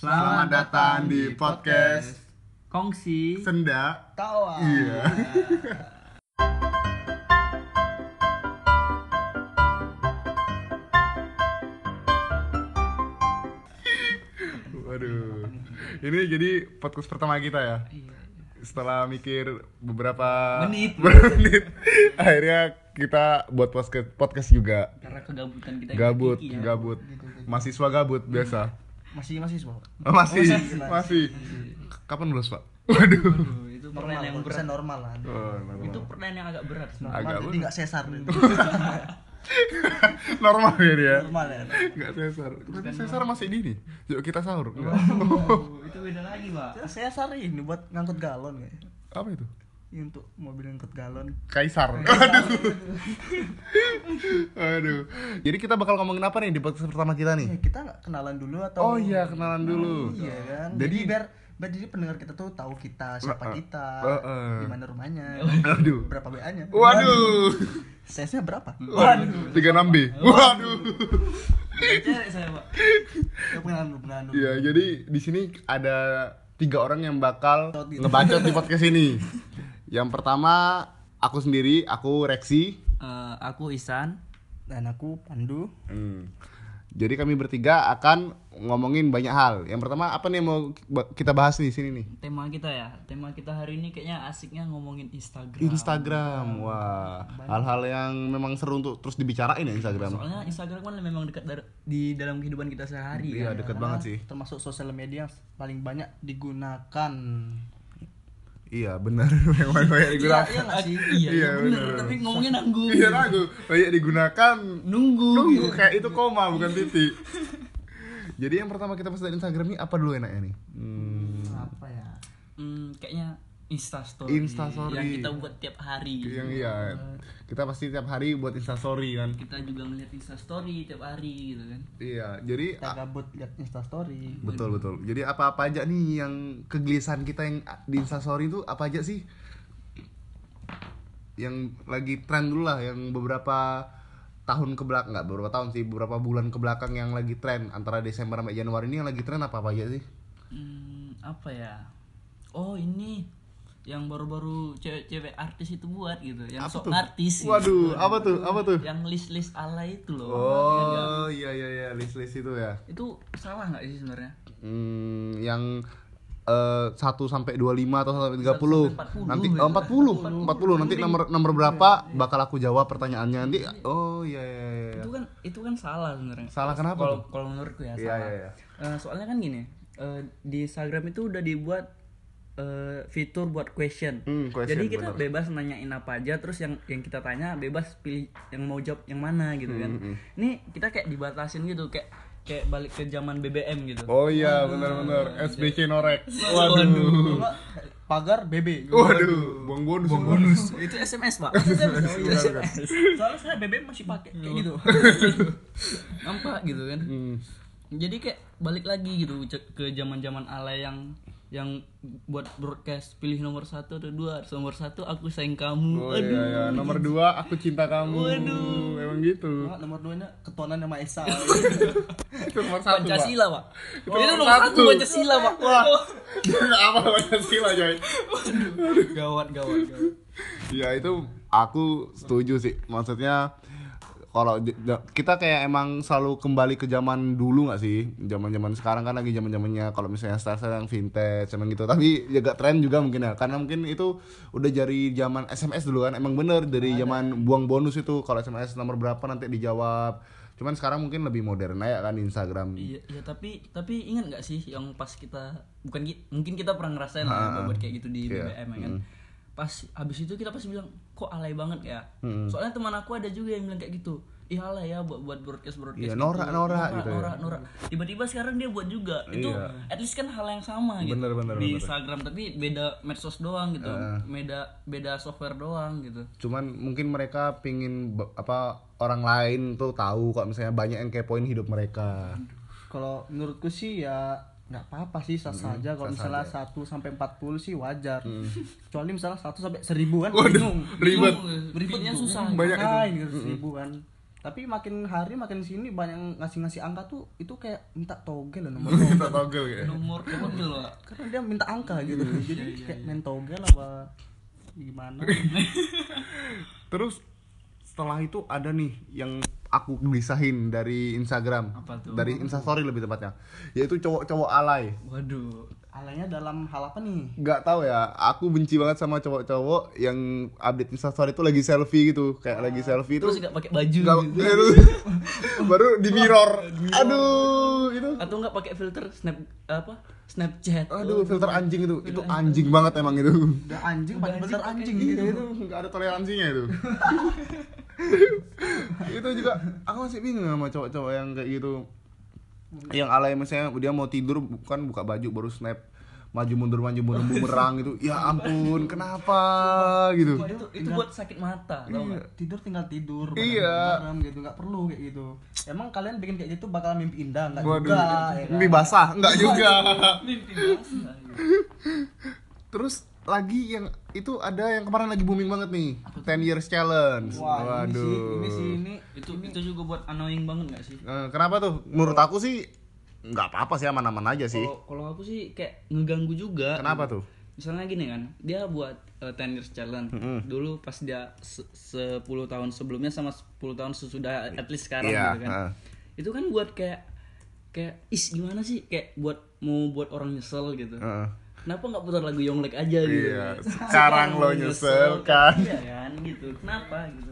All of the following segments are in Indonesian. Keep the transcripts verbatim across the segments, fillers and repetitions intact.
Selamat datang di podcast Kongsi Senda Tawa. Iya. Waduh. Ini jadi podcast pertama kita ya. Setelah mikir beberapa Menit. menit, akhirnya kita buat podcast podcast juga. Karena kegabutan kita Gabut, yang gabut. Mahasiswa gabut biasa. Masih masih semua. Oh, masih, Oh, masih. masih. Kapan lulus, Pak? Waduh. Aduh, itu pertanyaan Normal, yang persen berat. normal lah. Oh, normal. Itu pertanyaan yang agak berat sebenarnya. Agak Normal, jadi berat. nggak sesar. Normal ya dia. Normal ya. Enggak sesar. Tapi sesar masih dini. Yuk kita sahur. Enggak. Oh, itu beda lagi, Pak. Sesar ini buat ngangkut galon ya. Apa itu? Ini untuk mobil ngangkut galon. Kaisar. Aduh. Aduh. Jadi kita bakal ngomongin apa nih di podcast pertama kita Eh, nih? kita nggak kenalan dulu atau? Oh iya, kenalan dulu. Iya kan. Jadi- Jadi, biar biar jadi pendengar kita tuh tahu kita siapa Uh, uh, kita, uh, uh. di mana rumahnya, Aduh. berapa B A-nya. Waduh. Sesnya berapa? Waduh. tiga puluh enam B. Waduh. Cewek saya, Pak. Ya, pengenalan dulu, pengenalan dulu. Iya, jadi di sini ada tiga orang yang bakal Bacot gitu. ngebacot di podcast ini. Yang pertama aku sendiri, aku Reksi. Eh, aku Isan. Dan aku Pandu. Hmm. Jadi kami bertiga akan ngomongin banyak hal. Yang pertama apa nih yang mau ba- kita bahas di sini nih? Tema kita ya. Tema kita hari ini kayaknya asiknya ngomongin Instagram. Instagram. Wah, hal-hal yang memang seru untuk terus dibicarain ya Instagram. Soalnya Instagram kan memang dekat dar- di dalam kehidupan kita sehari Iya, kan. dekat Karena banget sih. Termasuk sosial media yang paling banyak digunakan. Iya, benar. Memang banyak digunakan. Iya nggak sih? Iya, Iya, iya bener. bener. Tapi ngomongnya nanggung. Iya, ragu. Banyak digunakan. Nunggu. Nunggu gitu. kayak itu koma bukan titik. Jadi yang pertama kita bahas dari Instagram nih apa dulu enaknya nih? Hmm. Apa ya? Hmm, kayaknya Instastory. Instastory. Yang kita buat tiap hari. Yang iya. Kita pasti tiap hari buat Instastory kan. Kita juga ngeliat Instastory tiap hari gitu kan. Iya, jadi Kita gabut lihat Instastory. betul betul. Jadi apa-apa aja nih yang kegelisahan kita yang di Instastory itu apa aja sih? Yang lagi tren dulu lah, yang beberapa tahun ke belakang, nggak beberapa tahun sih, beberapa bulan ke belakang yang lagi tren antara Desember sampai Januari ini yang lagi tren apa apa aja sih? Hmm, apa ya? Oh ini yang baru-baru cewek-cewek artis itu buat gitu, yang Apa sok tuh? artis. Waduh, apa tuh? Apa tuh? Yang list-list ala itu loh. Ingat nggak? Oh iya iya iya, list-list itu ya. Itu salah nggak sih sebenarnya? Hmm, yang eh, satu sampai dua puluh lima atau satu sampai tiga puluh. sampai empat puluh Nanti gitu. oh, empat puluh. empat puluh nanti nomor nomor berapa bakal aku jawab pertanyaannya nanti. Oh iya iya iya. Itu kan itu kan salah sebenarnya. Salah kenapa Kalau tuh? kalau menurutku ya Iya, salah. iya, iya. Eh, soalnya kan gini, eh, di Instagram itu udah dibuat eh, fitur buat question. Hmm, question, Jadi kita bener. bebas nanyain apa aja, terus yang yang kita tanya bebas pilih yang mau jawab yang mana gitu kan. Hmm, hmm. Ini kita kayak dibatasin gitu, kayak kayak balik ke zaman B B M gitu. Oh iya benar-benar S B C norek. Waduh. Waduh. Enggak, pagar B B. Waduh, buang bonus. Buang bonus. Itu S M S, Pak. Oh, iya, S M benar. S. Soalnya saya B B M masih pakai kayak gitu. Nampak gitu kan. Hmm. Jadi kayak balik lagi gitu ce- ke zaman-zaman ala yang yang buat broadcast pilih nomor satu atau dua. Nomor satu aku sayang kamu. Oh iya iya, nomor dua aku cinta kamu. Waduh. Memang gitu. Enggak, nomor dua nya ketuanan sama Esa. Itu nomor satu, Pak. Pancasila, Pak. Oh, Itu nomor satu. satu Pancasila, Pak. Wah. Dia nggak apa Pancasila, coy. Gawat, gawat, gawat. Ya itu aku setuju sih. Maksudnya kalau j- j- kita kayak emang selalu kembali ke zaman dulu nggak sih? Zaman-zaman sekarang kan lagi zaman-zamannya kalau misalnya style-style yang vintage emang gitu. Tapi jaga tren juga mungkin ya. Karena mungkin itu udah dari zaman S M S dulu kan. Emang bener dari zaman buang bonus itu kalau S M S nomor berapa nanti dijawab. Cuman sekarang mungkin lebih modern aja kan di Instagram. Iya, iya tapi tapi ingat nggak sih yang pas kita bukan ki- mungkin kita pernah ngerasain Ha, lah buat kayak gitu di iya. B B M ya kan. Mm. Pas habis itu kita pasti bilang kok alay banget ya. Mm. Soalnya teman aku ada juga yang bilang kayak gitu. Ih alay ya buat buat broadcast broadcast. Iya, norak, norak gitu ya. Norak, norak. Tiba-tiba sekarang dia buat juga. Itu Iya. at least kan hal yang sama gitu. Bener, bener, di bener. Instagram tapi beda medsos doang gitu. Eh. Beda beda software doang gitu. Cuman mungkin mereka pingin be- apa orang lain tuh tahu kok misalnya banyak yang kepoin hidup mereka. Kalau menurutku sih ya nggak apa-apa sih, sah saja. Kalau sah misalnya saja. satu sampai empat puluh sih wajar. Kecuali misalnya satu sampai seribu kan Waduh, bingung. ribet. Berikutnya susah. Banyak itu. Ngapain gitu seribu kan. Tapi makin hari makin sini banyak ngasih-ngasih angka tuh itu kayak minta togel loh nomor Kita togel ya. Nomor togel lah. karena dia minta angka gitu. Jadi iya, kayak iya. main togel apa gimana. Terus setelah itu ada nih yang aku gelisahin dari Instagram. Apa tuh? Dari Instastory lebih tepatnya. Yaitu cowok-cowok alay. Waduh. Alanya dalam hal apa nih? Nggak tahu ya, aku benci banget sama cowok-cowok yang update Instastory itu lagi selfie gitu. Kayak lagi selfie itu Terus nggak pakai baju nggak- gitu. baru di mirror. Aduh, itu Atau nggak pakai filter snap apa? Snapchat. aduh filter anjing itu. Itu anjing banget emang itu. Udah anjing pakai anjing, bener pakai anjing Iya, gitu. itu nggak ada toleransinya itu. Itu juga aku masih bingung sama cowok-cowok yang kayak gitu. Yang alay misalnya dia mau tidur bukan buka baju baru snap maju mundur maju mundur bumerang gitu. Ya ampun, kenapa gitu. Itu itu buat sakit mata, tau nggak? Tidur tinggal tidur. Iya. Bareng gitu, nggak perlu kayak gitu. Emang kalian bikin kayak gitu bakal mimpi indah nggak Waduh, juga? Ya kan? mimpi basah enggak juga. Mimpi basah. Terus lagi yang itu ada yang kemarin lagi booming banget nih, ten years challenge. Wah, ini sih, Waduh. ini sih ini Itu itu juga buat annoying banget nggak sih? Eh, kenapa tuh? Menurut aku sih nggak apa-apa sih, aman-aman aja sih. Kalau kalau aku sih kayak ngeganggu juga. Kenapa tuh? Misalnya gini kan, dia buat uh, ten years challenge. Mm-mm. Dulu pas dia se- sepuluh tahun sebelumnya sama sepuluh tahun sesudah at least sekarang Iya, gitu kan. heeh. Itu kan buat kayak kayak is gimana sih kayak buat mau buat orang nyesel gitu. Heeh. Kenapa nggak putar lagu Yonglek aja gitu? Iya, sekarang lo nyesel kan. Iya kan gitu. Kenapa gitu?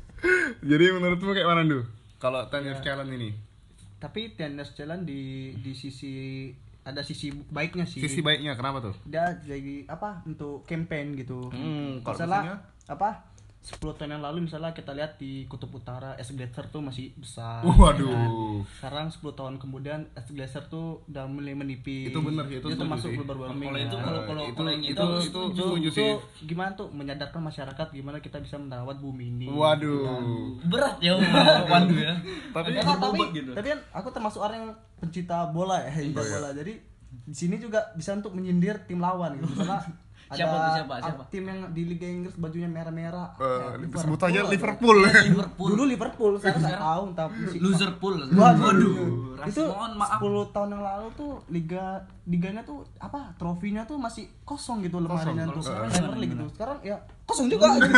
Jadi menurutmu kayak mana tuh? Kalau ten years challenge ini? tapi Tianders Jalan di di sisi ada sisi baiknya sih. Sisi baiknya kenapa tuh? Dia jadi apa untuk campaign gitu. Hmm, kalau misalnya misalnya? apa sepuluh tahun yang lalu misalnya kita lihat di Kutub Utara es glacier tuh masih besar. Waduh. ya kan? Sekarang sepuluh tahun kemudian es glacier tuh udah mulai menipis. Itu bener sih, itu Itu setuju termasuk sih. global warming. Kalau itu ya. kalau kalau itu- kalau yang itu- itu aku itu- setuju. setuju itu sih. gimana tuh menyadarkan masyarakat gimana kita bisa merawat bumi ini. Waduh. Berat ya Pandu ya. Tapi Ya, Agak tapi, berbobot gitu. tapi kan aku termasuk orang yang pencinta bola ya, pencinta Oh, iya. bola. Jadi di sini juga bisa untuk menyindir tim lawan gitu. Misalnya ada Siapa tuh, siapa, a- siapa? tim yang di Liga Inggris bajunya merah-merah. Eh, Ya, sebut aja aja. Liverpool. Liverpool. Dulu Liverpool, sekarang nggak tahu tapi si- Loserpool. Waduh. Waduh. Itu Ras- mohon maaf. sepuluh tahun yang lalu tuh liga liganya tuh apa trofinya tuh masih kosong gitu lemarinya Kosong, tuh kalau sekarang Premier gimana, League gimana? gitu. Sekarang ya kosong juga gitu.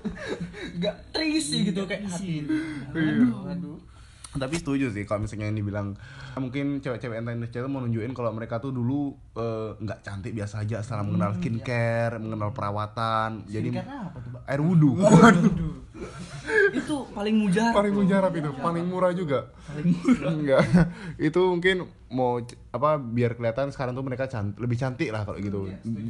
Enggak terisi gitu kayak hati. Aduh, aduh. Tapi setuju sih kalau misalnya yang dibilang mungkin cewek-cewek entertainer itu mau nunjukin kalau mereka tuh dulu eh, nggak cantik biasa aja setelah mengenal skincare, mengenal perawatan. Jadi Skincare apa tuh, Pak? air wudhu. Waduh. Itu paling mujarab. Paling mujarab itu, paling murah juga. Paling murah. Enggak. Itu mungkin mau c- apa biar kelihatan sekarang tuh mereka cantik, lebih cantik lah kalau gitu.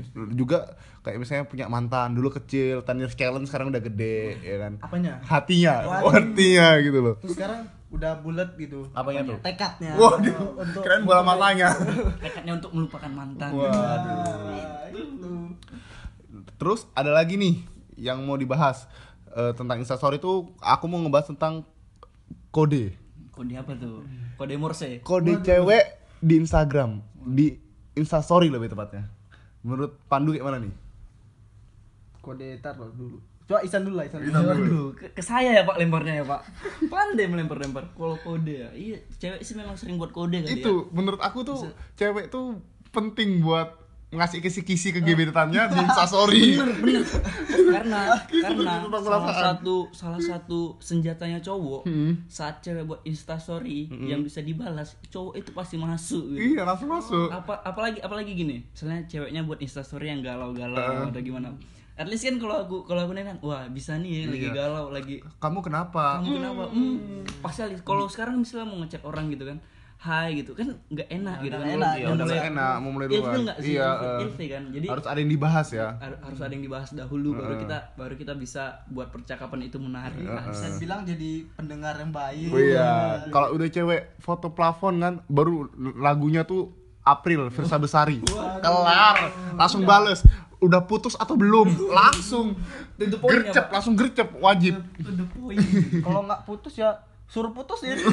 Juga kayak misalnya punya mantan dulu kecil, ten years challenge sekarang udah gede ya kan. Apanya? Hatinya, Waduh. hatinya gitu loh. Terus sekarang udah bulat gitu. Apanya tuh? Tekadnya. Waduh, Untuk keren bola matanya. Tekadnya untuk melupakan mantan. Waduh. Ah, itu. Terus ada lagi nih yang mau dibahas eh, tentang Instastory itu aku mau ngebahas tentang kode. Kode apa tuh? Kode Morse. Kode cewek di Instagram, di Instastory lebih tepatnya. Menurut Pandu kayak mana nih? Kode tar loh dulu. Coba Isan dulu lah, Isan dulu. Isan dulu. Waduh, ke, ke saya ya Pak lemparnya ya Pak. Pandai melempar-lempar. Kalau kode ya, iya cewek sih memang sering buat kode kali ya. Itu menurut aku tuh cewek tuh penting buat ngasih kisi-kisi ke gebetannya di Instastory. Bener bener. Karena karena tentang salah perasaan. satu salah satu senjatanya cowok Hmm. saat cewek buat Instastory yang bisa dibalas, cowok itu pasti masuk gitu. Iya, langsung masuk. Apa apalagi apalagi gini, misalnya ceweknya buat Instastory yang galau-galau atau gimana. At least kan kalau aku kalau aku nih kan, wah bisa nih lagi Iya. galau, lagi Kamu kenapa? kamu kenapa? Hmm, pasti kalau sekarang misalnya mau ngechat orang gitu kan, hai gitu kan nggak enak gitu kan. enak, Ya Udah udah mulai- nggak enak, mau mulai ilfil duluan. nggak sih? Iya, Ilfil- eh, ilfil kan. Jadi harus ada yang dibahas ya. har- harus ada yang dibahas dahulu baru kita baru kita bisa buat percakapan itu menarik. Nah, Bisa bilang jadi pendengar yang baik. Oh iya, kalau udah cewek foto plafon kan, baru lagunya tuh April Versa Besari. Kelar, langsung bales. Udah putus atau belum? Langsung To the point ya, gercep, Pak. langsung gercep, wajib. To the point. Kalau nggak putus ya suruh putus ya.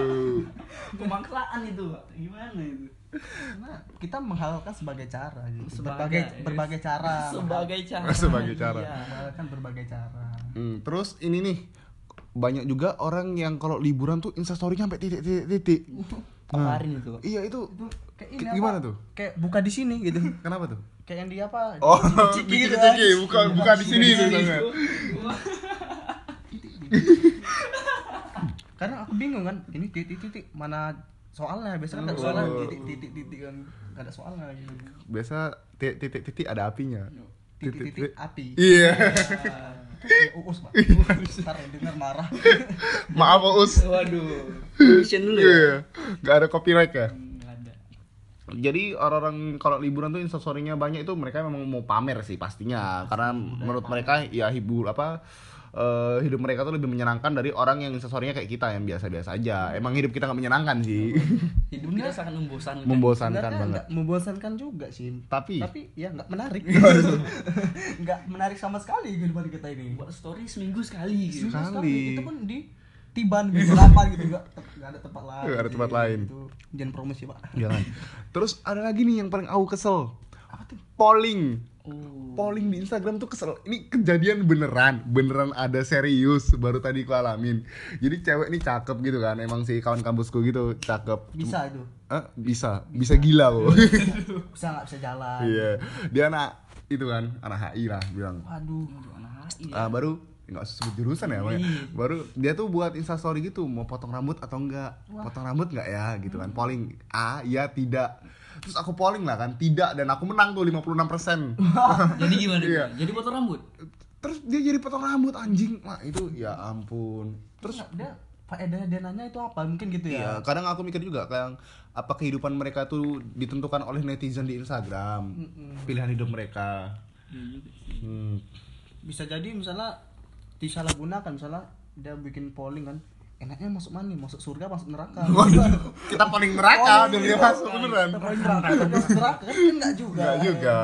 Pemaksaan itu, Pak. Gimana itu? Karena kita menghalalkan sebagai cara gitu. Sebagai- berbagai berbagai cara. Sebagai cara. Sebagai cara. Iya. Menghalalkan berbagai cara. Hmm, terus ini nih, banyak juga orang yang kalau liburan tuh instastory-nya sampai titik-titik-titik. Kemarin itu. Iya itu. Itu kayak ini K- apa? gimana tuh? Kayak buka di sini gitu. Kenapa tuh? Kayak yang di apa? Oh, Ciki ciki gitu ciki, kan. bukan bukan di sini tuh misalnya. Karena aku bingung kan, ini titik-titik mana soalnya? Biasanya kan ada Oh. soalnya titik-titik kan enggak ada soalnya gitu. Biasa titik-titik ada apinya. Titik-titik api. Iya. Ya, Uus, Pak. Ntar yang denger marah. Maaf Us. Waduh. Permission dulu ya. Iya. Gak ada copyright ya. Enggak ada. Jadi orang-orang kalau liburan tuh instastory-nya banyak itu mereka memang mau pamer sih pastinya. Karena menurut mereka ya hibur apa eh, hidup mereka tuh lebih menyenangkan dari orang yang instastory-nya kayak kita yang biasa-biasa aja. Emang hidup kita nggak menyenangkan sih. Hidup kita sangat membosankan. Membosankan Sebenarnya banget. nggak membosankan juga sih. Tapi Tapi ya nggak menarik. Nggak menarik sama sekali kehidupan kita ini. Buat story seminggu sekali gitu. Susah Sekali. Itu pun di Tiban gitu, delapan gitu, nggak nggak ada tempat lain. Nggak ada tempat lain. Gitu. Jangan promosi, Pak. jangan. Terus ada lagi nih yang paling aku kesel. Apa tuh? Polling. Oh. Polling di Instagram tuh kesel. Ini kejadian beneran, beneran ada serius. Baru tadi aku alamin. Jadi cewek nih cakep gitu kan. Emang sih kawan kampusku gitu cakep. Bisa itu. Eh, bisa, bisa gila kok. Bisa nggak bisa jalan. Iya, dia anak itu kan, anak H I lah bilang. Waduh. Aduh, anak H I. Ah, baru nggak usah sebut jurusan ya, Bang. Iya. Baru dia tuh buat instastory gitu, mau potong rambut atau enggak? Potong rambut enggak ya, gitu kan. Polling A, ya tidak. Terus aku polling lah kan, tidak, dan aku menang tuh lima puluh enam persen. Jadi gimana? Iya. Jadi potong rambut. Terus dia jadi potong rambut anjing. Wah, itu ya ampun. Terus Terus dia faedah dia nanya itu apa? Mungkin gitu iya, ya. kadang aku mikir juga kayak apa kehidupan mereka tuh ditentukan oleh netizen di Instagram. Pilihan hidup mereka. Iya juga sih. Hmm. Bisa jadi misalnya disalahgunakan, misalnya dia bikin polling kan, enaknya masuk mana nih? Masuk surga, masuk neraka. Waduh, kita paling neraka dan dia masuk beneran. Kita paling neraka, kita masuk neraka kan enggak juga. Enggak juga.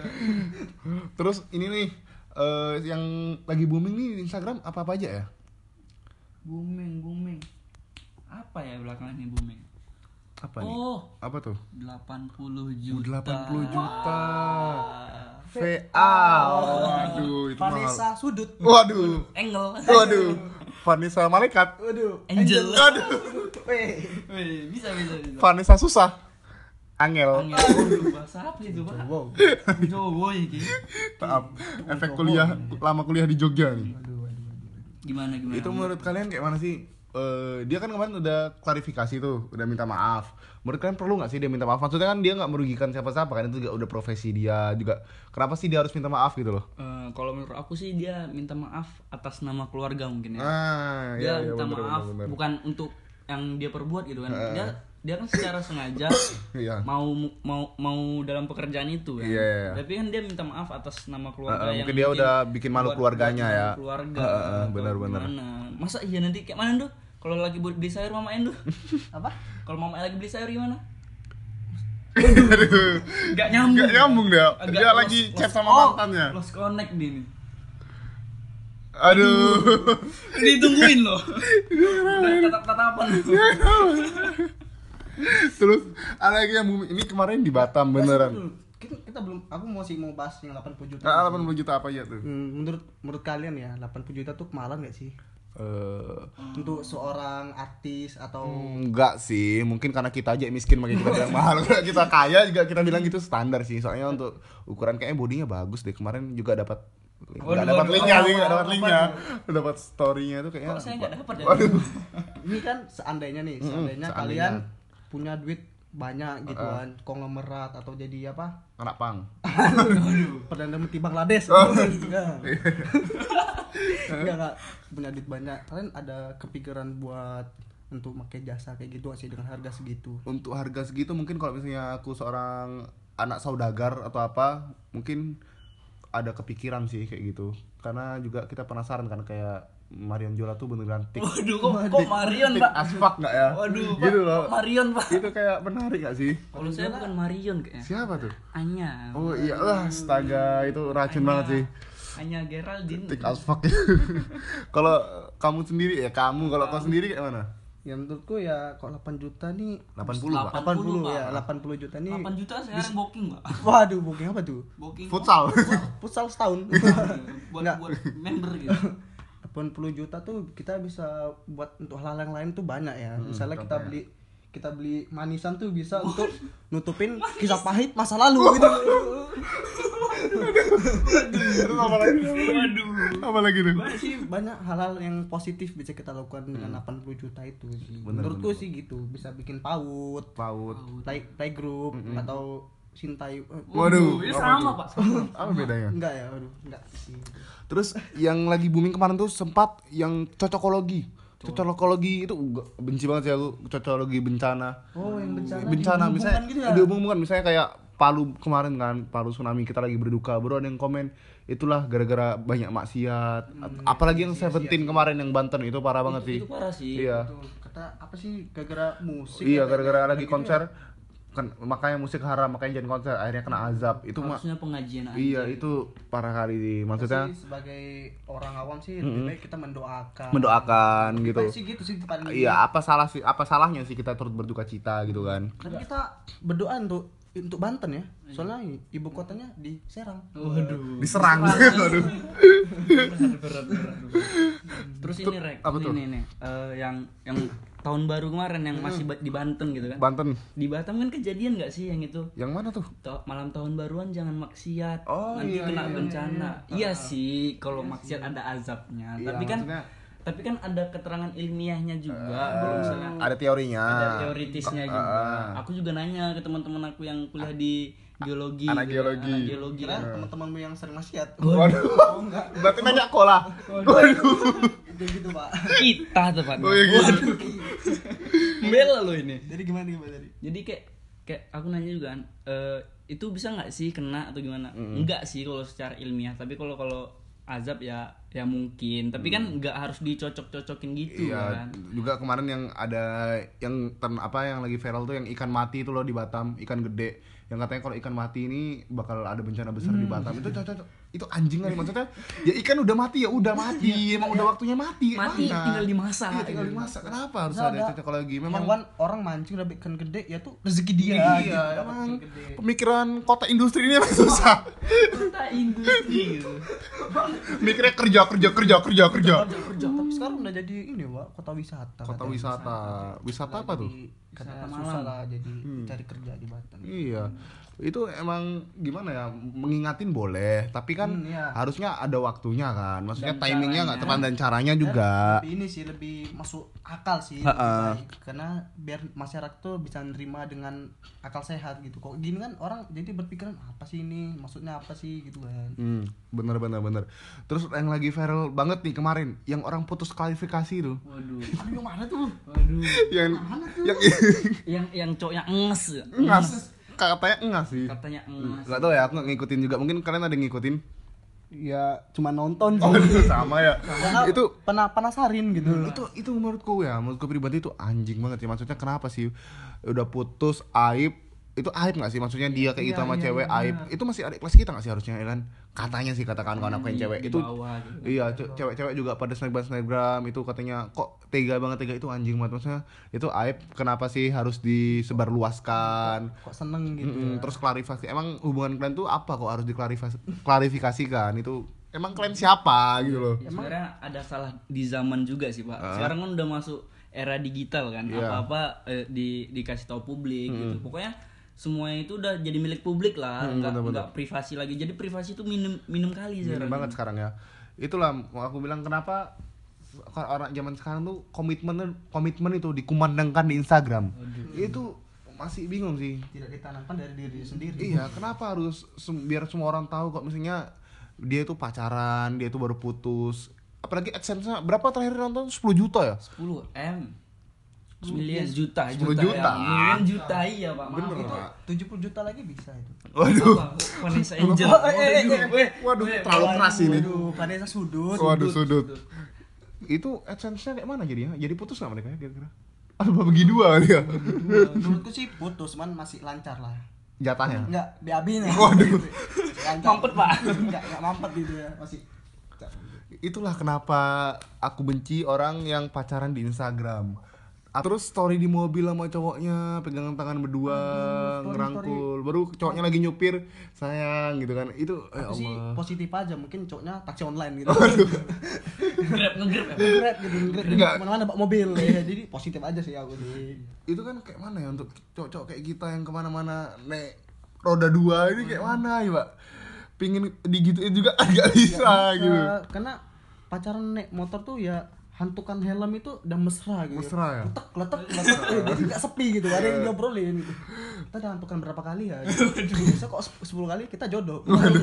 Terus ini nih eh, yang lagi booming nih di Instagram apa-apa aja ya? Booming, booming. Apa ya belakangan ini booming? Apa nih? Oh, Apa tuh? delapan puluh juta. delapan puluh juta. V A. Waduh, itu mahal. Vanessa sudut. Waduh. Angle. Waduh. Vanessa malaikat. Waduh. Angel. Waduh. Weh. Wih, bisa bisa bisa. Vanessa susah. Angel. Angel. Waduh, bahasa apa itu, Pak? Wow. Jowo iki. Maaf, efek kuliah lama kuliah di Jogja nih. Gimana gimana? Itu menurut kalian kayak mana sih? Eh, dia kan kemarin udah klarifikasi tuh, udah minta maaf. Menurut kalian perlu nggak sih dia minta maaf? Maksudnya kan dia nggak merugikan siapa-siapa kan, itu juga udah profesi dia juga. Kenapa sih dia harus minta maaf gitu loh? Eh, kalau menurut aku sih dia minta maaf atas nama keluarga mungkin ya. Ah, Dia ya, ya, minta bener, maaf bener, bener. bukan untuk yang dia perbuat gitu kan. Dia dia kan secara sengaja Iya. mau mau mau dalam pekerjaan itu kan. Iya, iya, iya. Tapi kan dia minta maaf atas nama keluarga Ah, ah, yang mungkin dia udah bikin malu buat- keluarganya buat ya. Keluarga. Ah, ah, ah, atau benar-benar. gimana. Masa iya nanti kayak mana tuh? Kalau lagi bu- beli sayur mamain tuh. Apa? Kalau mama lagi beli sayur gimana? Aduh. Gak nyambung. Nggak nyambung dia. Agak Dia lost- lagi chat lost- sama oh, mantannya. Lost connect dia nih. Aduh. Ditungguin loh. Tatap-tatapan. Terus ada lagi yang booming. Ini kemarin di Batam beneran. Kita, kita belum, aku masih mau bahas yang delapan puluh juta. Nah, delapan puluh juta apa aja tuh? Hmm, menurut menurut kalian ya, delapan puluh juta tuh kemahalan gak sih? Eh, Untuk seorang artis atau enggak sih, mungkin karena kita aja miskin makanya kita bilang mahal. Kalau kita kaya juga kita bilang gitu standar sih. Soalnya untuk ukuran kayaknya bodinya bagus deh. Kemarin juga dapat nggak Waduh, dapat waduh, linknya waduh, sih, nggak dapat apa linknya, tuh? dapat storynya tuh kayaknya. Kok saya nggak dapat ya? Waduh. ini kan seandainya nih, seandainya, seandainya. kalian punya duit banyak gitu kan, konglomerat atau jadi apa? Anak pang. Perdana Menteri Bangladesh. Enggak. Enggak, enggak. Punya duit banyak. Kalian ada kepikiran buat untuk pakai jasa kayak gitu nggak sih dengan harga segitu? Untuk harga segitu mungkin kalau misalnya aku seorang anak saudagar atau apa, mungkin ada kepikiran sih kayak gitu. Karena juga kita penasaran kan kayak Marion Jola tuh beneran tik. Waduh, kok, kok Marion, tik Pak? asfak nggak ya? Waduh, Pak. Gitu loh. Kok Marion, Pak? Itu kayak menarik gak sih? Kalau saya bukan Marion kayaknya. Siapa tuh? Anya. Oh iya lah, astaga itu racun Anya- banget sih. Anya Geraldine. Tik asfak. Kalau kamu sendiri ya kamu, kalau kau sendiri kayak mana? Ya menurutku ya kok delapan juta nih delapan puluh Pak. delapan puluh Pak. ya, delapan puluh juta nih. delapan juta sekarang booking, Pak. Waduh, booking apa tuh? Booking Futsal. Futsal setahun. buat Nggak. buat member gitu. delapan puluh juta tuh kita bisa buat untuk hal-hal yang lain tuh banyak ya. Misalnya kita beli kita beli manisan tuh bisa untuk nutupin kisah pahit masa lalu gitu. apa lagi apa lagi tuh Banyak sih, banyak hal-hal yang positif bisa kita lakukan dengan delapan puluh juta itu sih. Bener, Menurutku bener. sih gitu, bisa bikin PAUD, paut play, playgroup atau Sintai. eh, waduh ya apa sama tuh? pak sama. apa bedanya Enggak ya, aduh, enggak sih. terus yang lagi booming kemarin tuh sempat yang cocokologi cocokologi itu gua benci banget sih aku cocokologi bencana Oh, yang bencana. bencana misalnya dihubungkan gitu ya? dihubungkan misalnya kayak Palu kemarin kan Palu tsunami kita lagi berduka baru ada yang komen itulah gara-gara banyak maksiat apalagi yang Seventeen kemarin yang Banten itu parah banget sih Itu parah sih. iya Tuh, kata apa sih gara-gara musik? iya katanya. gara-gara lagi Gitu konser kan makanya musik haram makanya jangan konser akhirnya kena azab itu mah Harusnya pengajian aja. iya itu parah kali sih ya. maksudnya Sih, sebagai orang awam sih lebih baik kita mendoakan. mendoakan gitu Baik sih gitu sih paling. iya apa salah sih apa salahnya sih kita turut berduka cita gitu kan Kan kita berdoa untuk untuk Banten ya. Soalnya ibu kotanya di Serang. Waduh. diserang waduh berat, berat, berat. Terus ini Rek, apa tuh? ini nih eh, yang yang tahun baru kemarin yang masih ba- di Banten gitu kan. Banten Di Batam kan kejadian nggak sih yang itu? yang mana tuh To- malam tahun baruan jangan maksiat, Oh, nanti iya, kena iya, bencana. Iya, sih, kalau maksiat ada azabnya. Iya, tapi kan maksudnya- tapi kan ada keterangan ilmiahnya juga. Kalau misalnya ada teorinya ada teoritisnya Ah, juga. ah. Aku juga nanya ke teman-teman aku yang kuliah di geologi, Anak gitu ya, geologi. anak geologi. Kira kan. teman-temanmu yang sering maksiat. waduh Oh, enggak. berarti nanya kola waduh Itu gitu, Pak. Kita tepatnya. oh iya gitu Bela lo ini. Jadi gimana gimana tadi? Jadi kayak kayak aku nanya juga kan, eh, itu bisa nggak sih kena atau gimana? Enggak sih kalau secara ilmiah, tapi kalau kalau azab ya ya mungkin. Tapi kan nggak harus dicocok-cocokin gitu iya kan. juga kemarin yang ada yang ten, apa yang lagi viral tuh yang ikan mati itu loh di Batam ikan gede yang katanya kalau ikan mati ini bakal ada bencana besar di Batam itu cocok itu anjing kali maksudnya ya ikan udah mati ya udah mati emang udah waktunya mati Mati, mana? tinggal dimasak. iya tinggal dimasak kenapa harus Misal ada cocokologi memang hewan orang mancing udah ikan gede ya tuh rezeki dia. iya gitu, dapat emang ikan gede. pemikiran kota industri ini emang susah Kita industri gitu. mikirnya kerja kerja kerja kerja kerja Kerja kerja tapi sekarang udah jadi ini, Pak, kota wisata. kota katanya. wisata wisata apa tuh Jadi, karena Wisata susah malam. lah jadi cari kerja di Batam. iya itu emang gimana ya mengingatin boleh tapi kan Hmm, iya. harusnya ada waktunya kan maksudnya Dan timingnya nggak tepat caranya. dan caranya juga Lebih ini sih lebih masuk akal sih Ha-ha. lebih baik. Karena biar masyarakat tuh bisa nerima dengan akal sehat gitu. Kok gini kan orang jadi berpikiran apa sih ini maksudnya apa sih gitu kan. hmm, bener bener bener terus yang lagi viral banget nih kemarin yang orang putus klarifikasi tuh Waduh. Aduh, yang mana tuh? Waduh. yang yang yang yang cowoknya enges. engas katanya engas sih Katanya enges. nggak tahu ya aku nggak ngikutin juga mungkin kalian ada yang ngikutin Ya cuma nonton sih. oh itu sama ya Karena itu pernah penasarin gitu. itu itu menurutku ya menurutku pribadi itu anjing banget ya maksudnya kenapa sih udah putus aib itu aib nggak sih maksudnya dia kayak gitu Iya, sama iya, cewek iya, aib benar. itu masih adik kelas kita nggak sih harusnya ya kan katanya sih katakan kawan aku yang cewek Di itu bawah gitu. iya ce- cewek-cewek juga pada snapgram snapgram itu katanya kok tega banget tega itu anjing banget maksudnya itu aib kenapa sih harus disebarluaskan Kok seneng gitu. Mm-mm, ya. terus klarifikasi emang hubungan kalian tuh apa kok harus diklarifikasi klarifikasikan itu emang kalian siapa gitu loh Ya, sebenarnya ada salah di zaman juga sih pak. Sekarang kan udah masuk era digital kan. Iya. Apa-apa eh, di dikasih tahu publik gitu. Pokoknya semuanya itu udah jadi milik publik lah. Hmm, Nggak bener-bener. nggak privasi lagi. Jadi privasi itu minim minim kali Minim sekarang. banget sekarang ya itulah mau aku bilang kenapa orang zaman sekarang tuh komitmen komitmen itu dikumandangkan di Instagram itu masih bingung sih Tidak ditanamkan dari diri sendiri. iya kenapa harus sem- biar semua orang tahu kok misalnya dia itu pacaran dia itu baru putus apalagi AdSense-nya berapa terakhir nonton sepuluh juta ya sepuluh M. Miliar juta, sepuluh juta, juta. ya. Miliar juta iya pak. Maaf, Bener, itu Pak. tujuh puluh juta lagi bisa itu. waduh apa? Vanessa Angel. Oh, eh, eh, eh, Weh, waduh weh, terlalu keras ini Waduh, Vanessa sudut. waduh sudut itu AdSense-nya kayak mana jadinya jadi putus nggak mereka ya kira-kira atau bagi dua kali ya Menurutku sih putus, man masih lancar lah. jatahnya Enggak, B A B nya. Waduh. Lancar. Mampet, Pak. Enggak, enggak mampet gitu ya, masih. itulah kenapa aku benci orang yang pacaran di Instagram terus story di mobil sama cowoknya pegangan tangan berdua story, ngerangkul baru cowoknya lagi nyupir sayang gitu kan itu eh Aku sih Allah positif aja, mungkin cowoknya taksi online gitu. Grab nge-grab ya. Grab gitu, Grab gitu. Enggak. Kemana-mana bawa mobil ya. Jadi positif aja sih aku sih. itu kan kayak mana ya untuk cowok-cowok kayak kita yang kemana-mana naik roda dua ini kayak mana ya Pak pingin digituin juga agak bisa Bisa, gitu karena pacaran naik motor tuh ya hantukan helm itu udah mesra gitu. Mesra ya? Letek, letek, letek. Eh, jadi nggak sepi gitu, ada yang diobrolin gitu. Kita udah hantukan berapa kali ya? Bisa kok sepuluh kali kita jodoh.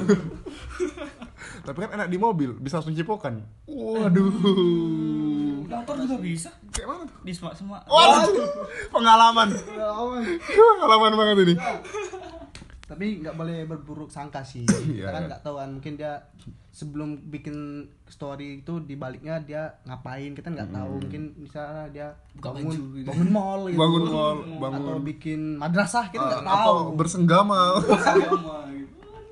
tapi kan enak di mobil bisa langsung cipokan waduh Motor juga bisa. kayak mana tuh Di semua semua. waduh pengalaman pengalaman banget ini Tapi nggak boleh berburuk sangka sih. Iya, Kita kan iya. nggak tahu kan, mungkin dia sebelum bikin story itu di baliknya dia ngapain, kita nggak tahu. Mungkin misalnya dia Buka bangun baju gitu. bangun mall gitu. Bangun mall, atau bangun- bikin madrasah, kita nggak Uh, atau tahu. bersenggama Sama gitu.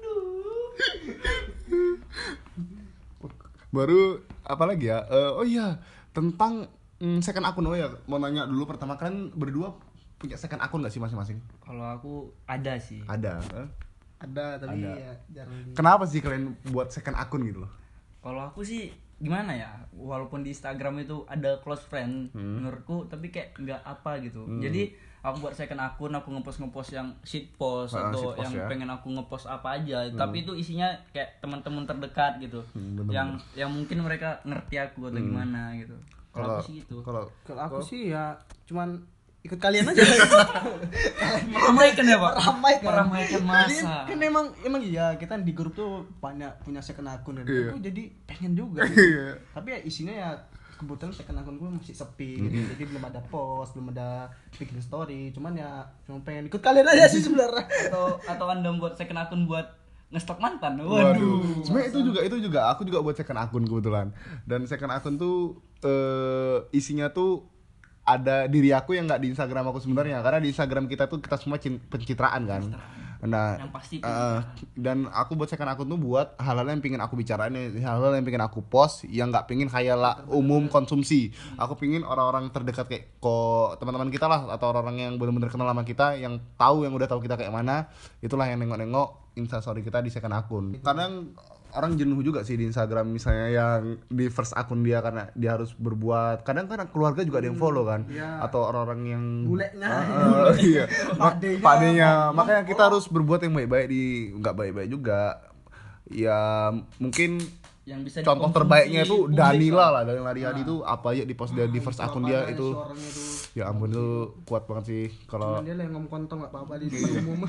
baru apa lagi ya Eh, oh iya tentang mm, second akun oh ya mau nanya dulu pertama kalian berdua punya second akun nggak sih masing-masing Kalau aku ada sih. ada eh? Ada tapi Ada. ya jarang. kenapa sih kalian buat second akun gitu loh Kalau aku sih gimana ya, walaupun di Instagram itu ada close friend menurutku, tapi kayak nggak apa gitu. Jadi aku buat second akun, aku ngepost ngepost yang shit post Ah, atau shit post yang ya. pengen aku ngepost apa aja, tapi itu isinya kayak teman-teman terdekat gitu, Hmm, bener-bener. yang yang mungkin mereka ngerti aku atau gimana gitu. Kalau aku sih gitu. kalau Kalau aku sih ya cuman ikut kalian aja. Meramaikan ya pak. Meramaikan. Meramaikan Jadi masa. kan emang emang iya, kita di grup tuh banyak punya second akun kan. Iya. Aku jadi pengen juga gitu. Iya. Tapi ya isinya ya kebetulan second akun gue masih sepi gitu. Jadi belum ada post, belum ada bikin story. Cuman ya cuma pengen ikut kalian aja sih sebenarnya. atau atau anda buat second akun buat ngestok mantan. Waduh. Waduh. Sebenarnya itu juga itu juga aku juga buat second akun kebetulan. Dan second akun tuh eh, isinya tuh ada diri aku yang nggak di Instagram aku sebenarnya karena di Instagram kita tuh kita semua cin- pencitraan kan. Nah, Yang pasti eh, dan aku buat second akun tuh buat hal-hal yang pengen aku bicarain, hal-hal yang pengen aku post yang nggak pengen khayal umum konsumsi. Aku pengen orang-orang terdekat kayak kok teman-teman kita lah atau orang-orang yang benar-benar kenal sama kita, yang tahu yang udah tahu kita kayak mana, itulah yang nengok-nengok instastory kita di second akun. Kadang orang jenuh juga sih di Instagram misalnya yang di first akun dia karena dia harus berbuat. Kadang kan keluarga juga ada yang follow kan, Iya. atau orang-orang yang Buleknya. Ah, ah, iya. Mak- Padenya. Padenya. Makanya kita harus berbuat yang baik-baik di nggak baik-baik juga. Ya mungkin yang bisa contoh dikonsumsi terbaiknya itu publik Danila lah. lah, Daniel Ariadi itu apa ya di post dia di first akun dia itu. Suaranya tuh. Ya ampun itu kuat banget sih kalau Cuman dia lah yang ngomong kontol nggak apa-apa di depan umum.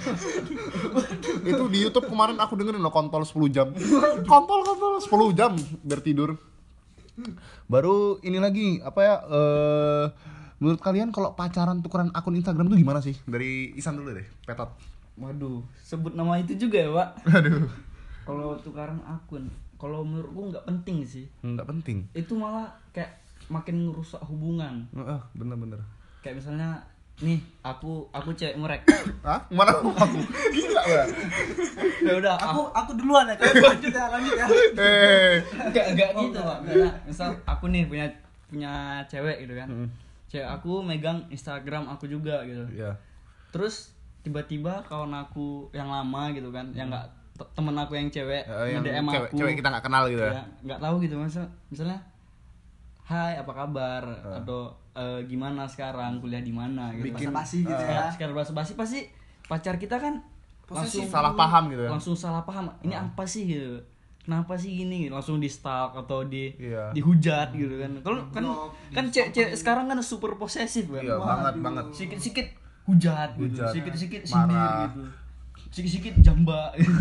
itu di YouTube kemarin aku dengerin lo kontol sepuluh jam. Kontol kontol sepuluh jam biar tidur. Baru ini lagi apa ya eh menurut kalian kalau pacaran tukeran akun Instagram tuh gimana sih? Dari Isan dulu deh, Petot. Waduh, sebut nama itu juga ya pak. Aduh, Kalau tukaran akun, kalau menurutku nggak penting sih. nggak penting. Itu malah kayak makin ngerusak hubungan. Ah, bener-bener. Kayak misalnya, nih aku aku cewek murek. Hah? Mana aku? Gila ya? Ya udah, Aku aku duluan ya, kalian lanjut ya, lanjut ya. Eh, Enggak, enggak gitu, Pak. Misalnya, misal aku nih punya punya cewek gitu kan. Hmm. Cewek aku megang Instagram aku juga gitu. ya. Terus tiba-tiba kawan aku yang lama gitu kan, yang enggak temen aku yang cewek Eh, yang nge-D M cewek, aku. cewek kita nggak kenal gitu ya. Ya, enggak tahu gitu masa misalnya hai apa kabar Eh. atau eh, gimana sekarang kuliah di mana gitu. Bikin- Basa-basi gitu eh, ya. Kayak sekarang basa-basi pasti pacar kita kan langsung Salah paham gitu ya. langsung salah paham ini apa sih gitu, kenapa sih gini, langsung di stalk atau di Iya. dihujat gitu kan. Kalau kan Di-blok, kan cewek-cewek sekarang kan super posesif kan. Iya, banget banget. Sikit-sikit hujat gitu, Hujat. sikit-sikit sindir Marah. gitu, sikit-sikit jamba gitu.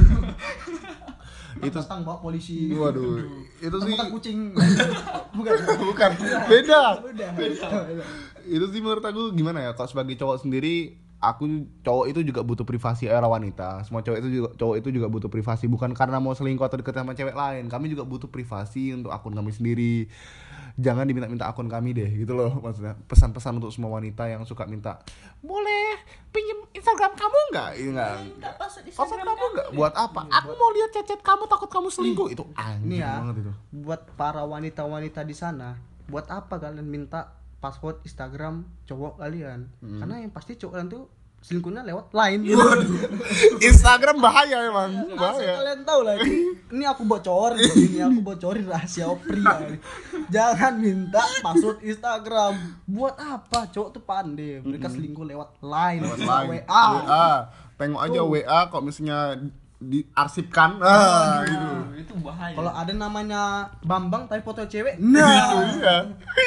Itu Datang bawa polisi. waduh, itu sih Temukan kucing. Bukan. bukan beda. Udah. Itu sih menurut aku gimana ya? Kalau sebagai cowok sendiri, aku cowok itu juga butuh privasi era wanita. Semua cowok itu juga cowok itu juga butuh privasi, bukan karena mau selingkuh atau deket sama cewek lain. Kami juga butuh privasi untuk akun kami sendiri. Jangan diminta-minta akun kami deh, gitu loh maksudnya. Pesan-pesan untuk semua wanita yang suka minta, boleh pinjem Instagram kamu nggak? Iya nggak. Password kamu nggak? Buat apa? Aku mau lihat chat-chat kamu, takut kamu selingkuh. Itu anjing Ini ya, banget itu. buat para wanita-wanita di sana, buat apa kalian minta password Instagram cowok kalian. Hmm. Karena yang pasti cowok kalian tuh selingkuhnya lewat line. Instagram bahaya emang. Bahaya. Kalian tahu lah ini, ini aku bocorin, ini aku bocorin rahasia pria. Jangan minta password Instagram. Buat apa? Cowok tuh pandai. Mereka selingkuh lewat line, lewat line. W A. W A. Tengok aja tuh. W A kok misalnya diarsipkan. Ah, gitu. Itu bahaya. Kalau ada namanya Bambang tapi foto cewek. Nah, iya.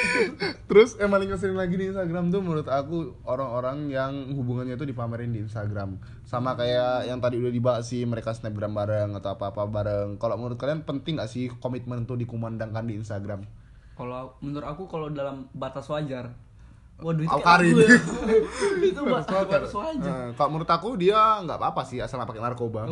Terus yang paling ngeselin lagi di Instagram tuh menurut aku orang-orang yang hubungannya itu dipamerin di Instagram. Sama kayak yang tadi udah dibahas sih, mereka snapgram bareng atau apa-apa bareng. Kalau menurut kalian penting gak sih komitmen itu dikumandangkan di Instagram? Kalau menurut aku kalau dalam batas wajar. Waduh, itu Aukarin. Itu batas wajar. Nah, kalau menurut aku dia nggak apa-apa sih asal nggak pakai narkoba.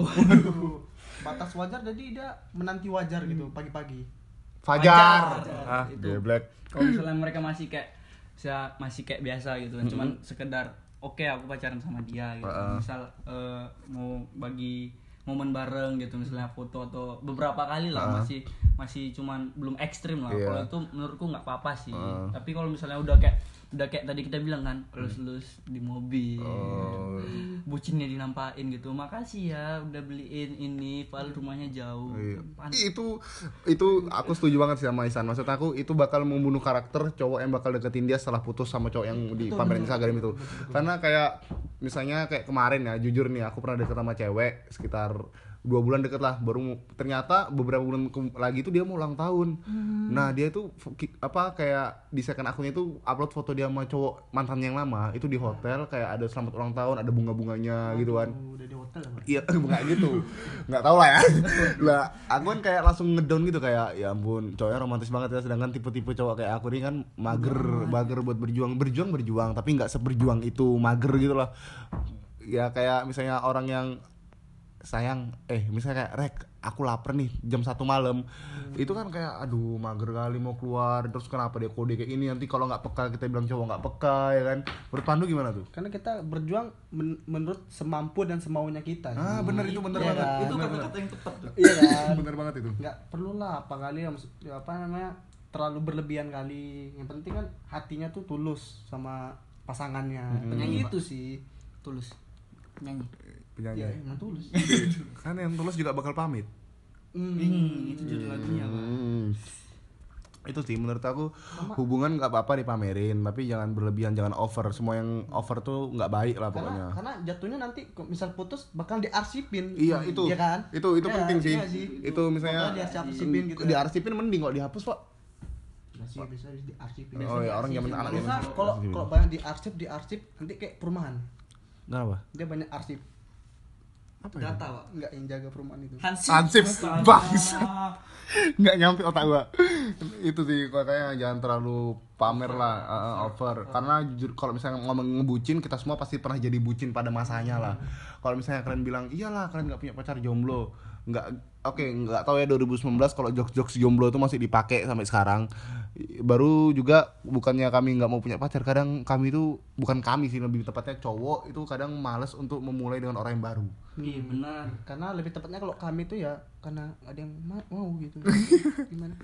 Batas wajar jadi dia menanti wajar gitu pagi-pagi. Fajar. Wajar. Ah, Itu. black. Kalau misalnya mereka masih kayak masih kayak biasa gitu kan, cuman sekedar oke okay, aku pacaran sama dia gitu. Uh-uh. Misal uh, mau bagi momen bareng gitu, misalnya foto atau beberapa kali lah, uh. masih masih cuman belum ekstrim lah. Yeah. Kalau itu menurutku nggak apa-apa sih. Uh. Tapi kalau misalnya udah kayak udah kayak tadi kita bilang kan, lus-lus di mobil, oh. bucinnya dinampain gitu, makasih ya udah beliin ini, padahal rumahnya jauh. Iya. Itu itu aku setuju banget sih sama Isan. Maksud aku itu bakal membunuh karakter cowok yang bakal deketin dia setelah putus sama cowok yang di pamerin Instagram itu. Karena kayak misalnya kayak kemarin ya, jujur nih aku pernah deket sama cewek sekitar dua bulan deket lah, baru ternyata beberapa bulan ke- lagi itu dia mau ulang tahun. Hmm. Nah dia tuh apa kayak di second akunnya itu upload foto dia sama cowok mantan yang lama itu di hotel, kayak ada selamat ulang tahun, ada bunga-bunganya. Aduh, gitu kan. Udah di hotel apa? Iya bunga gitu, nggak tahu lah ya. Lah aku kan kayak langsung ngedown gitu kayak ya ampun cowoknya romantis banget ya, sedangkan tipe-tipe cowok kayak aku ini kan mager, mager buat berjuang, berjuang berjuang tapi nggak seberjuang itu, mager gitu lah. Ya kayak misalnya orang yang sayang, eh misalnya kayak Rek, aku lapar nih jam satu malam, hmm. itu kan kayak aduh mager kali mau keluar, terus kenapa dia kode kayak ini, nanti kalau nggak peka kita bilang cowok nggak peka ya kan. Menurut Pandu gimana tuh? Karena kita berjuang men- menurut semampu dan semaunya kita. Ah benar itu benar iya banget. kan? Itu bener, kata-kata bener. yang tepat tuh. Iya kan? Bener banget itu. Nggak perlu lah apa kali ya, ya apa namanya terlalu berlebihan kali. Yang penting kan hatinya tuh tulus sama pasangannya. Hmm. Penyanyi itu sih Tulus nyanyi. Penyanyi. ya emang tulus. Kan yang tulus juga bakal pamit. Hmm. Hmm, itu judul lagunya Pak. Hmm. Itu sih menurut aku hubungan nggak apa-apa dipamerin, tapi jangan berlebihan, jangan over. Semua yang over tuh nggak baik lah pokoknya. Karena, karena jatuhnya nanti misal putus bakal diarsipin. Iya itu. Iya kan? Itu itu ya, penting sih. iya sih. Itu misalnya diarsipin gitu. Diarsipin mending kok dihapus, Pak. Masih bisa diarsipin. Oh ya orang zaman anak Biasa zaman. kalau kalau banyak diarsip diarsip nanti kayak perumahan. Kenapa? Dia banyak arsip. Apa ya? Data, Pak. Enggak yang jaga perumahan itu. Hansip. Hansip bangsa. Nggak nyampe otak gua. Itu sih makanya jangan terlalu pamer lah, uh, over. Karena jujur kalau misalnya ngomong ngebucin, kita semua pasti pernah jadi bucin pada masanya lah. Kalau misalnya kalian bilang iyalah kalian nggak punya pacar jomblo, nggak oke okay, nggak tahu ya dua ribu sembilan belas kalau jokes-jokes jomblo itu masih dipakai sampai sekarang. Baru juga bukannya kami nggak mau punya pacar, kadang kami itu bukan kami sih, lebih tepatnya cowok itu kadang malas untuk memulai dengan orang yang baru. Iya benar. Karena lebih tepatnya kalau kami tuh ya karena ada yang ma- mau gitu. Gimana?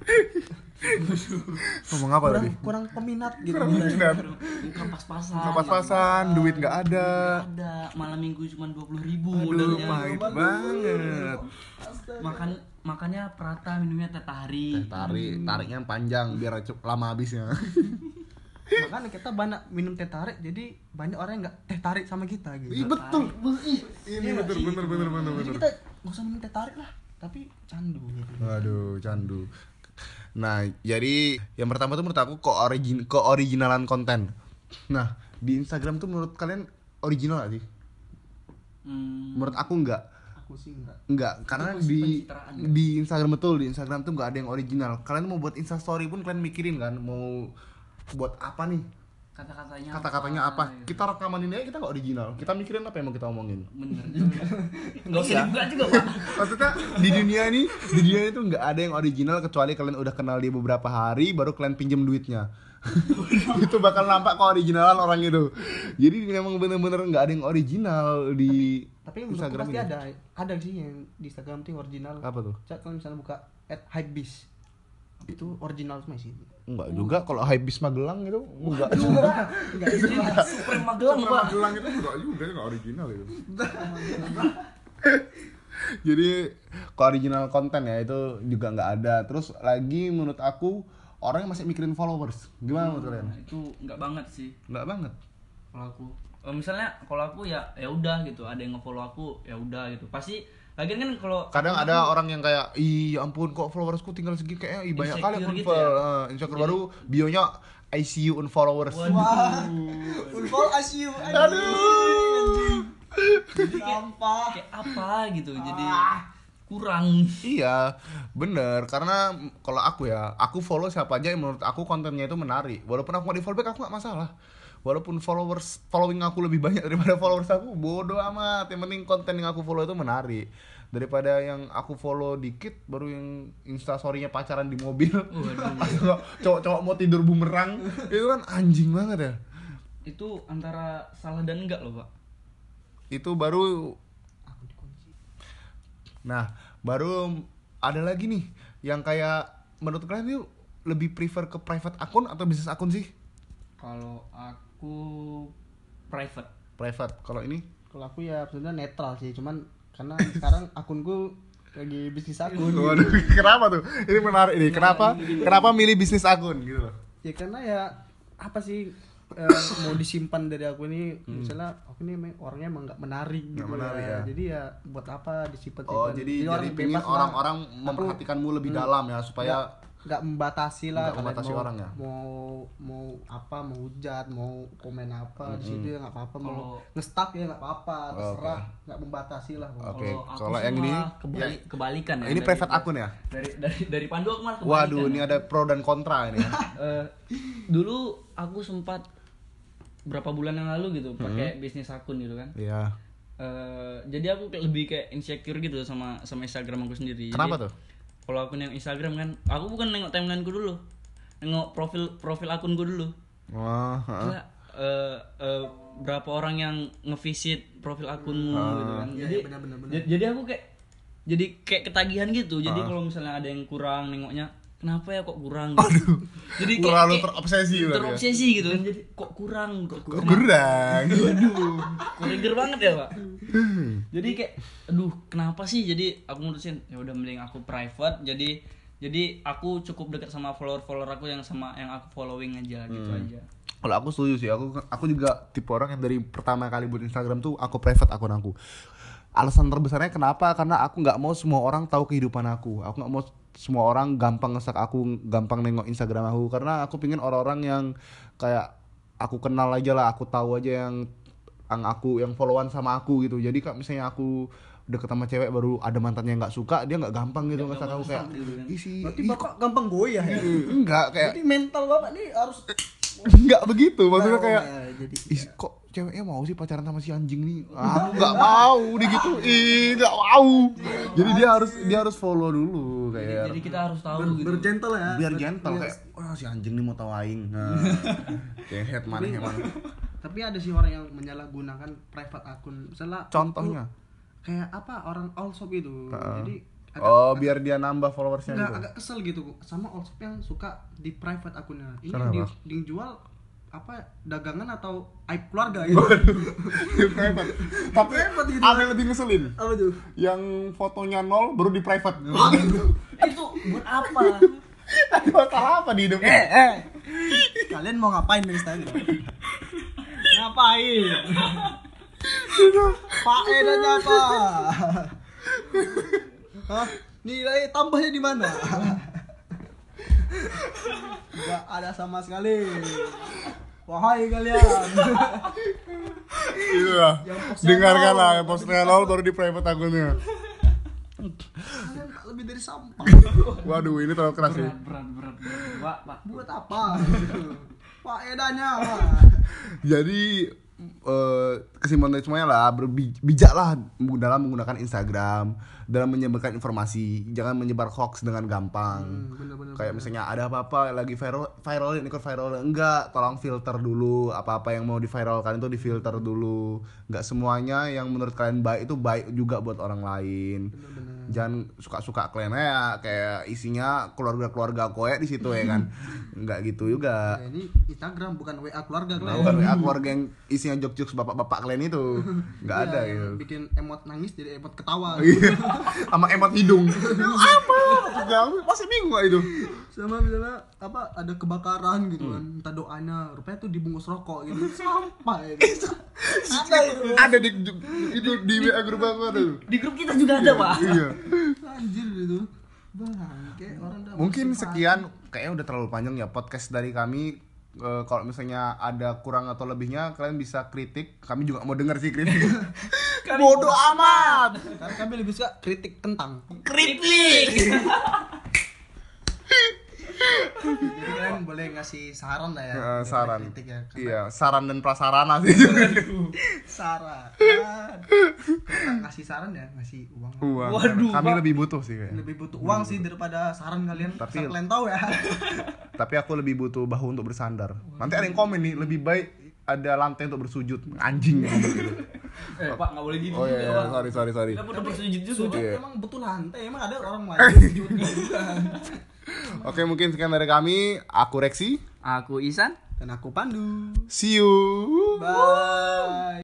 Ngomong apa kurang, tadi? kurang peminat gitu. Kurang peminat. Bukan pas-pasan. Nggak pas-pasan, duit nggak ada. Nggak ada. Malam minggu cuma dua puluh ribu Aduh, modalnya. pahit banget. Makan makannya perata, minumnya teh tarik. Teh tarik, tariknya panjang biar cep- lama habisnya. Makanya kita banyak minum teh tarik, jadi banyak orang yang nggak teh tarik sama kita gitu. Ih, betul. Ih, ini Iya, bener sih. bener bener bener Jadi bener. kita nggak usah minum teh tarik lah, tapi candu gitu. Waduh, candu. Nah, jadi yang pertama tuh menurut aku ke origin ke originalan konten. Nah, di Instagram tuh menurut kalian original gak sih? Hmm. Menurut aku enggak. Aku sih enggak. Enggak, karena pasti di pencitraan, di Instagram betul, di Instagram tuh enggak ada yang original. Kalian mau buat Insta story pun kalian mikirin kan, mau buat apa nih? Kata-katanya Kata-katanya apa? Kita rekaman ini aja kita enggak original. Kita mikirin apa yang mau kita omongin. Bener juga. Enggak usah Iya. dibuka juga, Pak. Maksudnya di dunia ini, di dunia itu nggak ada yang original kecuali kalian udah kenal dia beberapa hari baru kalian pinjem duitnya. Itu bakal nampak keoriginalan orang itu. Jadi memang bener-bener nggak ada yang original di Tapi menurutku Instagram pasti ini. ada, ada sih yang di Instagram tuh yang original. Apa tuh? Cak kalau misalnya buka at hypebeast itu original semua sih. Enggak juga, kalau Hypebeast Magelang itu enggak Waduh, juga. enggak juga. Supreme Magelang, Supreme Pak. Magelang itu enggak juga, enggak original itu. Jadi kalau original konten ya itu juga nggak ada. Terus lagi menurut aku orang yang masih mikirin followers. Gimana menurut kalian? Nah, itu nggak banget sih Nggak banget. kalau aku. Eh, misalnya kalau aku ya ya udah gitu, ada yang nge-follow aku ya udah gitu. Pasti lagian kan kalau Kadang ada orang yang kayak, ih ya ampun kok followersku tinggal segini, kayaknya ih banyak kali Insecure gitu unfollow. ya? Eh, Insecure baru bionya I see you unfollowers. Wah. Unfollow as you. Aduh. jadi kayak, Sampah. kayak apa gitu. Jadi Ah. kurang. Iya, bener. Karena kalau aku ya, aku follow siapa aja yang menurut aku kontennya itu menarik. Walaupun aku nggak di follow back, aku nggak masalah. Walaupun followers following aku lebih banyak daripada followers aku, bodo amat. Yang penting konten yang aku follow itu menarik. Daripada yang aku follow dikit, baru yang instastorynya pacaran di mobil, Waduh. cowok-cowok mau tidur bumerang, itu kan anjing banget ya. Itu antara salah dan enggak loh, Pak. Itu baru. Nah, baru ada lagi nih yang kayak menurut kalian itu lebih prefer ke private akun atau bisnis akun sih? Kalau aku private. Private. Kalau ini? Kalau aku ya sebenarnya netral sih, cuman karena sekarang akunku lagi bisnis akun. Waduh, kenapa tuh? Ini menarik nih. Kenapa? Kenapa milih bisnis akun gitu loh? Ya karena ya apa sih eh, mau disimpan dari aku ini, misalnya aku ini emang orangnya emang nggak menarik Nggak gitu menarik ya. Jadi ya buat apa disimpan? Oh, jadi jadi pengen bebas lah. orang-orang memperhatikanmu lebih dalam ya supaya nggak membatasi lah. Nggak kalian membatasi mau, orang ya? Mau mau apa, mau hujat, mau komen apa di situ ya nggak apa-apa, mau Kalau- nge-stuck ya nggak apa-apa, Oke. terserah, nggak membatasi lah. Oke, Kalau aku kalau sih yang ini malah kebali, kebalikan ya. ini dari- private akun ya? Dari dari dari Pandu aku malah kebalikan. Waduh, ini ya. ada pro dan kontra ini ya. Eh, dulu aku sempat berapa bulan yang lalu gitu pakai bisnis akun gitu kan. Iya. Eh, jadi aku kayak lebih kayak insecure gitu sama sama Instagram aku sendiri. Kenapa Jadi, tuh? Kalau akun yang Instagram kan, aku bukan nengok timelineku dulu, nengok profil profil akunku dulu. Wah, heeh. Gila, eh, eh, berapa orang yang ngevisit profil akunmu gitu kan. Iya, Jadi, iya, benar, benar, benar. j- jadi aku kayak jadi kayak ketagihan gitu. Jadi kalau misalnya ada yang kurang nengoknya, kenapa ya kok kurang gitu. Jadi kayak, Terlalu kayak terobsesi berarti ya? terobsesi gitu kan. Jadi kok kurang, kok Kok kurang. kurang? Waduh, trigger banget ya, Pak. Jadi kayak aduh, kenapa sih? Jadi aku mutusin ya udah mending aku private. Jadi jadi aku cukup dekat sama follower-follower aku yang sama yang aku following aja gitu aja. Kalau aku setuju sih, aku aku juga tipe orang yang dari pertama kali buat Instagram tuh aku private akun aku. Alasan terbesarnya kenapa? Karena aku nggak mau semua orang tahu kehidupan aku. Aku nggak mau semua orang gampang ngesak aku, gampang nengok Instagram aku. Karena aku pingin orang-orang yang kayak aku kenal aja lah, aku tahu aja yang yang aku yang followan sama aku gitu. Jadi kalau misalnya aku deket sama cewek baru ada mantannya nggak suka, dia nggak gampang gitu ngesak aku kayak gitu kan. isi. Berarti bapak gampang goyah ya. Enggak kayak Jadi mental bapak nih harus enggak begitu. Maksudnya Oh, kayak ya, jadi ih kok ceweknya mau sih pacaran sama si anjing nih? Aku nggak mau digituin, nggak mau. Jadi dia harus dia harus follow dulu Jadi, kayak jadi kita harus tahu ber, gitu. bergentle ya. biar Ber- gentle biar- kayak wah si anjing nih mau tahu aing. Nah, kayak head mana emang. Tapi ada sih orang yang menyalahgunakan private akun. Misalnya Contohnya? aku kayak apa orang all shop itu. Jadi agak, Oh, biar dia nambah followersnya agak, gitu. agak kesel gitu sama all shop yang suka di private akunnya. Ini Kenapa? di, di jual apa dagangan atau aib keluarga gitu. Private. Tapi Private gitu. ada yang lebih ngeselin. Apa tuh? Yang fotonya nol baru di private. Itu buat apa? Ada masalah apa di hidupnya? Eh, kalian mau ngapain di Instagram? Ngapain? Faedahnya apa? Hah? Nilai tambahnya di mana? Gak ada sama sekali. Wahai kalian. Itu lah. Yang postnya Dengarkan nol, lah, yang baru postnya di nol baru di private akunnya. Kalian tak lebih dari sampah. Waduh, ini terlalu keras sih. Berat, berat, berat, berat. Pak, Pak. Buat apa? Faedahnya apa? Jadi eh, kesimpulan dari semuanya lah berbi- bijaklah dalam menggunakan Instagram dalam menyebarkan informasi, jangan menyebar hoax dengan gampang. Hmm, bener-bener. Kayak misalnya ada apa-apa lagi viral viralin ikut viral enggak, tolong filter dulu apa-apa yang mau diviralkan itu difilter dulu. Enggak semuanya yang menurut kalian baik itu baik juga buat orang lain. Bener-bener. jangan suka-suka kalian ya kayak isinya keluarga-keluarga kowe di situ ya kan. Enggak gitu juga. Ya, ini Instagram bukan W A keluarga Nah, kalian. bukan W A keluarga yang isinya jokes-jokes bapak-bapak kalian itu. Enggak Iya, ada yang gitu. bikin emot nangis jadi emot ketawa. Iya. Sama emot hidung. Apa? Jangan masih bingung gak itu. Sama misalnya apa ada kebakaran gitu kan, entah doanya rupanya tuh dibungkus rokok gitu. Sampai gitu. Ada itu. Ada di itu di W A grup aku ada. Di grup kita juga ada, Pak. Iya. Anjir gitu. Bangke orang dah Mungkin bersifat. sekian, kayaknya udah terlalu panjang ya podcast dari kami. Eh, kalau misalnya ada kurang atau lebihnya kalian bisa kritik, kami juga mau dengar sih kritik. Bodoh amat. Karena kami lebih suka kritik kentang. Kritik. Jadi kalian boleh ngasih saran lah ya. Eh, daripada saran. Kritik ya. Karena Iya, saran dan prasarana sih. saran. Kita ngasih saran ya, ngasih uang. Uang. Waduh, Kami Pak. lebih butuh sih kayaknya. Lebih butuh uang sih daripada saran kalian. Tapi- Asal kalian tahu ya. Tapi aku lebih butuh bahu untuk bersandar. Nanti ada yang komen nih, lebih baik ada lantai untuk bersujud. Anjing ya gitu. Eh, Pak, enggak boleh gitu Oh juga, iya, Pak. sorry sorry sorry. Kita perlu bersujud juga, Sujud Pak. Iya. emang betul lantai, emang ada orang lain sujudnya juga. Oke, mungkin sekian dari kami. Aku Reksi. Aku Isan. Dan aku Pandu. See you. Bye.